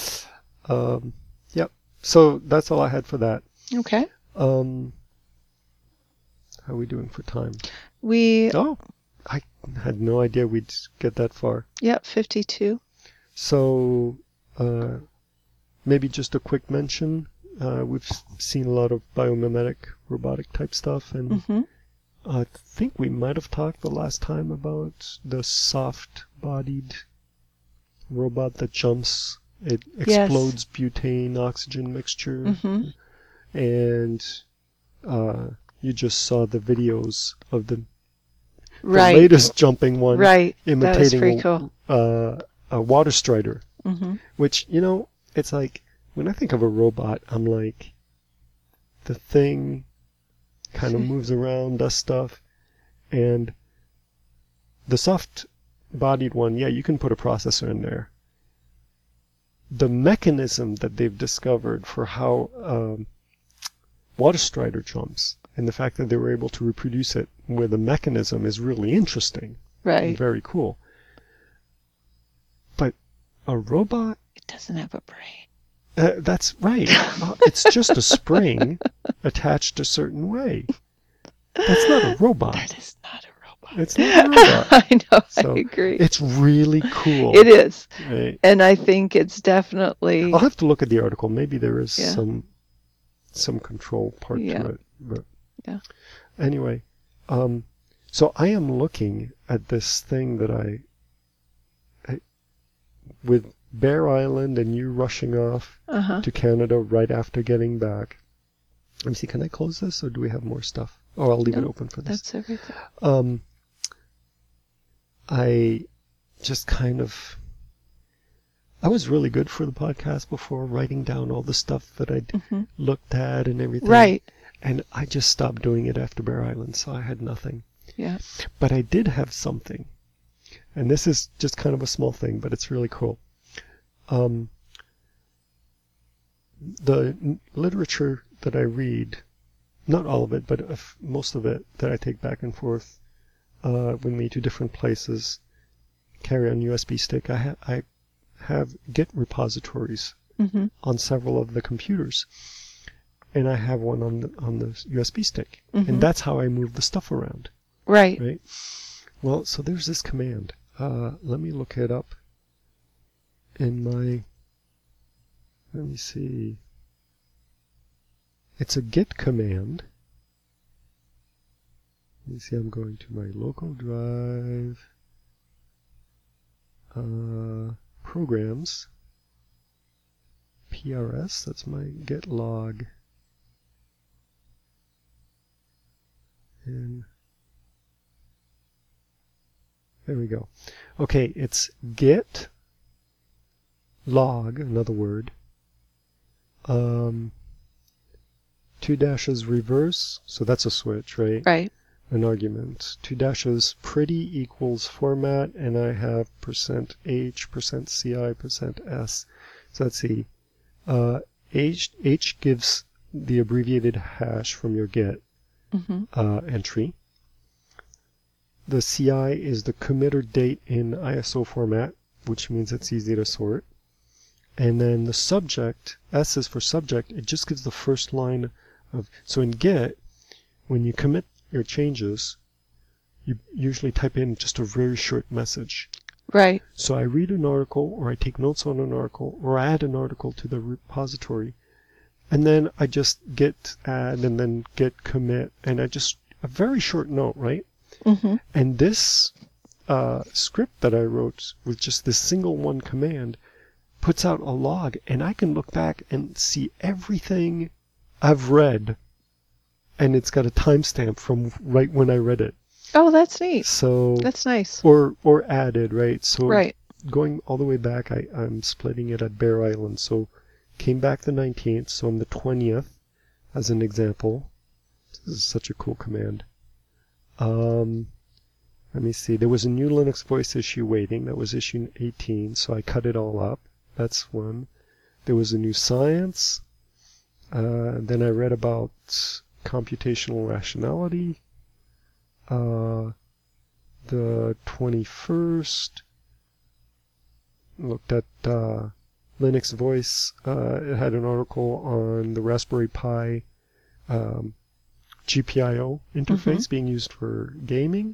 Yep. So that's all I had for that. Okay. How are we doing for time? Oh, I had no idea we'd get that far. Yep, 52. So, maybe just a quick mention. We've seen a lot of biomimetic robotic type stuff, and Mm-hmm. I think we might have talked the last time about the soft-bodied robot that jumps. It explodes butane oxygen mixture, Mm-hmm. and you just saw the videos of the Right. latest jumping one, Right. That was imitating pretty cool. a water strider. Mm-hmm. Which, it's like, when I think of a robot, I'm like, the thing kind of moves around, does stuff, and the soft-bodied one, yeah, you can put a processor in there. The mechanism that they've discovered for how water strider jumps, and the fact that they were able to reproduce it with a mechanism is really interesting. Right. And very cool. But a robot? It doesn't have a brain. That's right. It's just a spring attached a certain way. That's not a robot. That is not a robot. It's not a robot. I know, So I agree. it's really cool. It is. Right. And I think it's definitely... I'll have to look at the article. Maybe there is Yeah. some control part Yeah. to it. But Yeah. anyway, so I am looking at this thing that I with Bear Island and you rushing off Uh-huh. to Canada right after getting back. Let me see, can I close this or do we have more stuff? Oh, I'll leave it No, open for this. That's everything. I just I was really good for the podcast before, writing down all the stuff that I'd Mm-hmm. looked at and everything. Right. And I just stopped doing it after Bear Island, so I had nothing. Yeah. But I did have something. And this is just kind of a small thing, but it's really cool. The literature that I read, not all of it, but most of it that I take back and forth with me to different places, carry on USB stick. I have Git repositories Mm-hmm. on several of the computers, and I have one on the USB stick, Mm-hmm. and that's how I move the stuff around. Right. Right. Well, so there's this command. Let me look it up in my. Let me see. It's a git command. Let me see, I'm going to my local drive. Programs. PRS. That's my get log. And there we go. Okay, it's get log, another word. 2 dashes reverse, so that's a switch, right? Right. An argument. 2 dashes pretty equals format, and I have %H, %CI, %S. So let's see. H gives the abbreviated hash from your get entry. The CI is the committer date in ISO format, which means it's easy to sort. And then the subject, S is for subject, it just gives the first line of, so in get, when you commit your changes, you usually type in just a very short message. Right. So I read an article, or I take notes on an article, or I add an article to the repository, and then I just get add and then get commit, and I just, a very short note, right? And this script that I wrote with just this single one command puts out a log, and I can look back and see everything I've read, and it's got a timestamp from right when I read it. Oh, that's neat. So That's nice. or added, right? So Right. going all the way back, I'm splitting it at Bear Island. So came back the 19th, so on the 20th, as an example. This is such a cool command. Let me see. There was a new Linux voice issue waiting. That was issue 18, so I cut it all up. That's one. There was a new science. Then I read about computational rationality. The 21st, looked at Linux Voice. It had an article on the Raspberry Pi GPIO interface being used for gaming.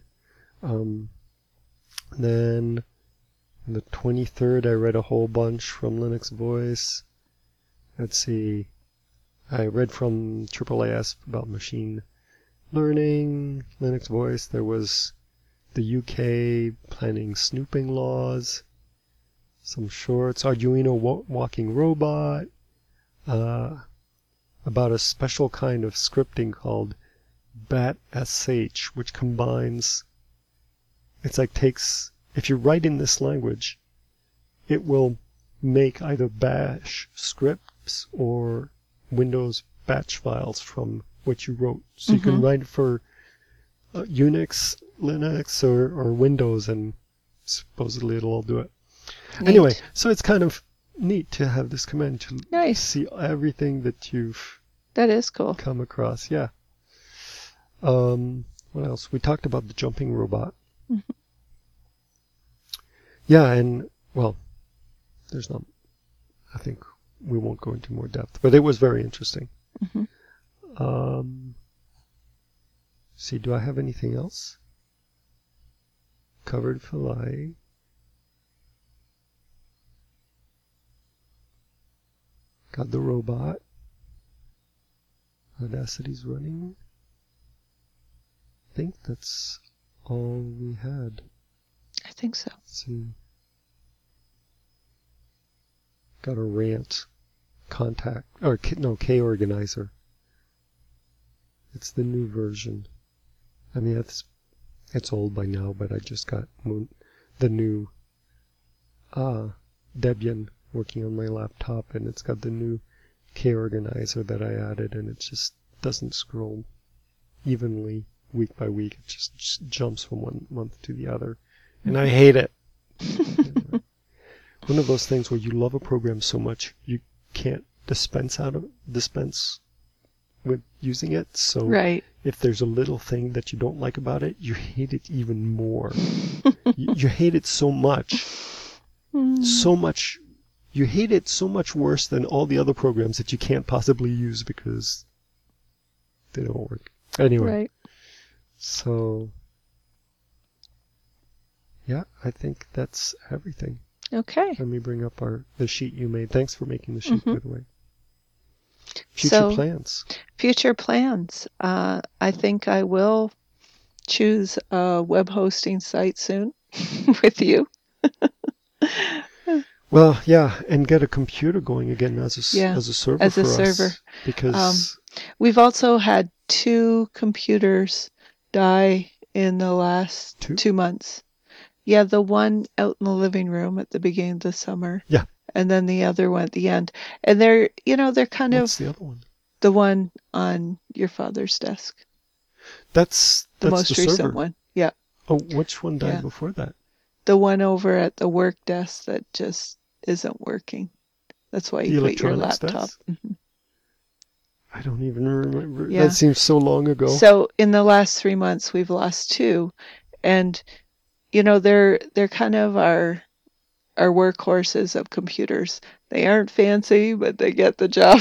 Then on the 23rd, I read a whole bunch from Linux Voice. Let's see. I read from AAAS about machine learning, Linux Voice. There was the UK planning snooping laws, some shorts, Arduino walking robot, about a special kind of scripting called BAT-SH, which combines, it's like takes, if you write in this language, it will make either bash scripts or Windows batch files from what you wrote. So you can write for Unix, Linux, or Windows, and supposedly it'll all do it. Neat. Anyway, so it's kind of neat to have this command to Nice. see everything that you've That is cool. come across. Yeah. What else? We talked about the jumping robot. Yeah, and, well, there's not, I think we won't go into more depth, but it was very interesting. See, do I have anything else? Covered fillet. Got the robot. Audacity's running. I think that's all we had. I think so. Let's see. Got a rant contact, or K organizer. It's the new version. I mean, it's old by now, but I just got the new Debian working on my laptop, and it's got the new K organizer that I added, and it just doesn't scroll evenly week by week. It just jumps from one month to the other, and I hate it. One of those things where you love a program so much you can't dispense with using it. So Right. if there's a little thing that you don't like about it, you hate it even more. you hate it so much. So much. You hate it so much worse than all the other programs that you can't possibly use because they don't work. Anyway. Right. So, yeah, I think that's everything. Okay. Let me bring up the sheet you made. Thanks for making the sheet, by the way. Future So, plans. Future plans. I think I will choose a web hosting site soon with you. Well, yeah, and get a computer going again as Yeah, as a server as a for server. us because We've also had 2 computers die in the last two. 2 months. Yeah, the one out in the living room at the beginning of the summer, Yeah. and then the other one at the end. And they're kind What's of the other one? the one on your father's desk, That's the the most recent server. one. Yeah, Oh, which one died yeah. before that? The one over at the work desk that just isn't working. That's why The you put your electronics laptop. desk? I don't even remember. Yeah. That seems so long ago. So in the last 3 months, we've lost 2, and they're kind of our workhorses of computers. They aren't fancy, but they get the job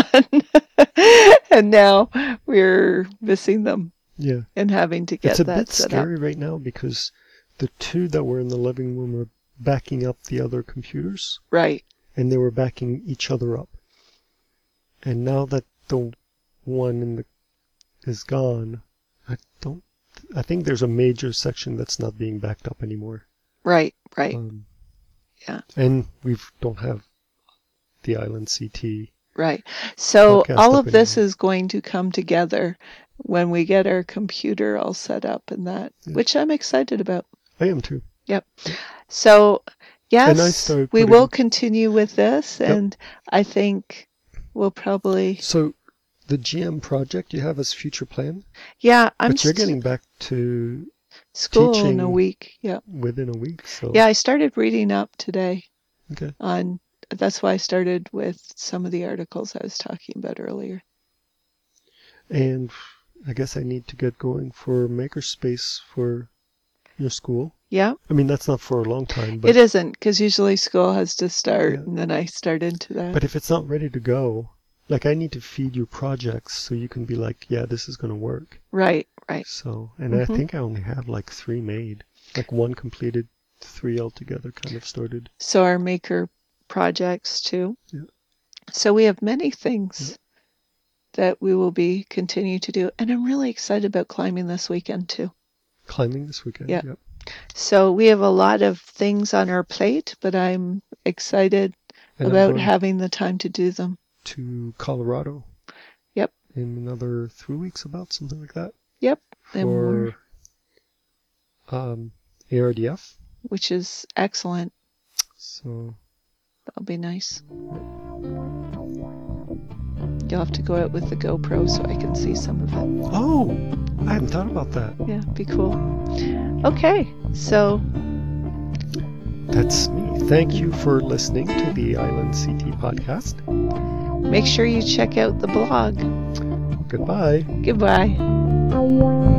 done. And now we're missing them Yeah. and having to It's a get that bit set up. scary right now because the 2 that were in the living room were backing up the other computers Right. and they were backing each other up. And now that the one is gone, I think there's a major section that's not being backed up anymore. Right. Right. Yeah. And we don't have the Island CT Right. So podcast all up of this anymore. is going to come together when we get our computer all set up and that, Yeah. which I'm excited about. I am too. Yep. So, And I yes, started we putting. will continue with this, Yep. and I think we'll probably. So the GM project you have as future plan, Yeah, I'm but you're getting back to school in a teaching week. Yeah. within a week. So Yeah, I started reading up today okay. on. That's why I started with some of the articles I was talking about earlier. And I guess I need to get going for Makerspace for your school. Yeah. I mean, that's not for a long time, but It isn't, because usually school has to start, yeah. and then I start into that. But if it's not ready to go, like I need to feed you projects so you can be like, yeah, this is going to work. Right, right. So, and I think I only have like 3 made, like 1 completed, 3 altogether kind of started. So our maker projects too. Yeah. So we have many things that we will be continue to do, and I'm really excited about climbing this weekend too. Climbing this weekend. Yeah. Yep. So we have a lot of things on our plate, but I'm excited And about I'm going having the time to do them. to Colorado. Yep. In another 3 weeks, about something like that. Yep. And For ARDF. which is excellent. So That'll be nice. You'll have to go out with the GoPro so I can see some of it. oh, I hadn't thought about that. Yeah, be cool. Okay, so That's me. Thank you for listening to the Island CT podcast. make sure you check out the blog. Goodbye. Goodbye.